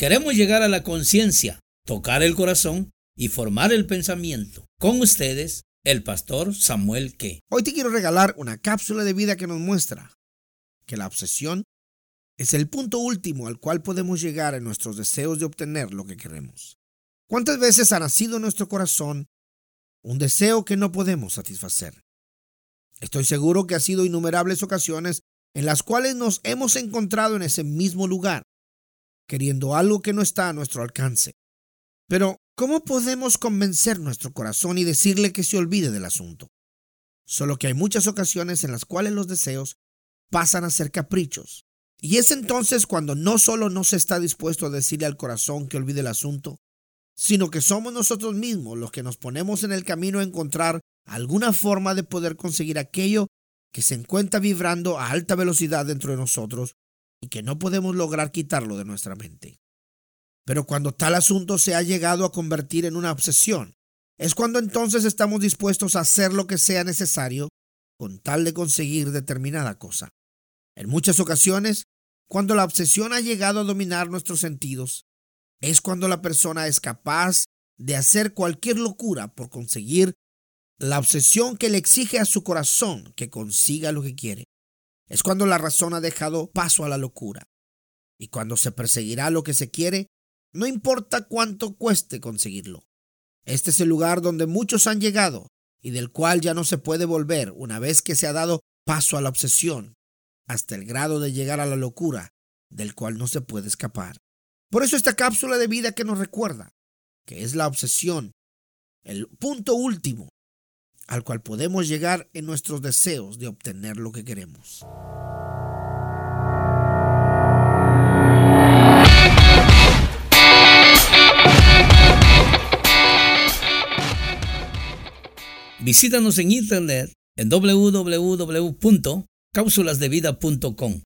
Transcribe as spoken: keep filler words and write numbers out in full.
Queremos llegar a la conciencia, tocar el corazón y formar el pensamiento. Con ustedes, el pastor Samuel Ke. Hoy te quiero regalar una cápsula de vida que nos muestra que la obsesión es el punto último al cual podemos llegar en nuestros deseos de obtener lo que queremos. ¿Cuántas veces ha nacido en nuestro corazón un deseo que no podemos satisfacer? Estoy seguro que ha sido innumerables ocasiones en las cuales nos hemos encontrado en ese mismo lugar, queriendo algo que no está a nuestro alcance. Pero, ¿cómo podemos convencer nuestro corazón y decirle que se olvide del asunto? Solo que hay muchas ocasiones en las cuales los deseos pasan a ser caprichos. Y es entonces cuando no solo no se está dispuesto a decirle al corazón que olvide el asunto, sino que somos nosotros mismos los que nos ponemos en el camino a encontrar alguna forma de poder conseguir aquello que se encuentra vibrando a alta velocidad dentro de nosotros y que no podemos lograr quitarlo de nuestra mente. Pero cuando tal asunto se ha llegado a convertir en una obsesión, es cuando entonces estamos dispuestos a hacer lo que sea necesario con tal de conseguir determinada cosa. En muchas ocasiones, cuando la obsesión ha llegado a dominar nuestros sentidos, es cuando la persona es capaz de hacer cualquier locura por conseguir la obsesión que le exige a su corazón que consiga lo que quiere. Es cuando la razón ha dejado paso a la locura. Y cuando se perseguirá lo que se quiere, no importa cuánto cueste conseguirlo. Este es el lugar donde muchos han llegado y del cual ya no se puede volver una vez que se ha dado paso a la obsesión, hasta el grado de llegar a la locura, del cual no se puede escapar. Por eso esta cápsula de vida que nos recuerda que es la obsesión, el punto último al cual podemos llegar en nuestros deseos de obtener lo que queremos. Visítanos en internet en doble u doble u doble u punto cápsulas de vida punto com.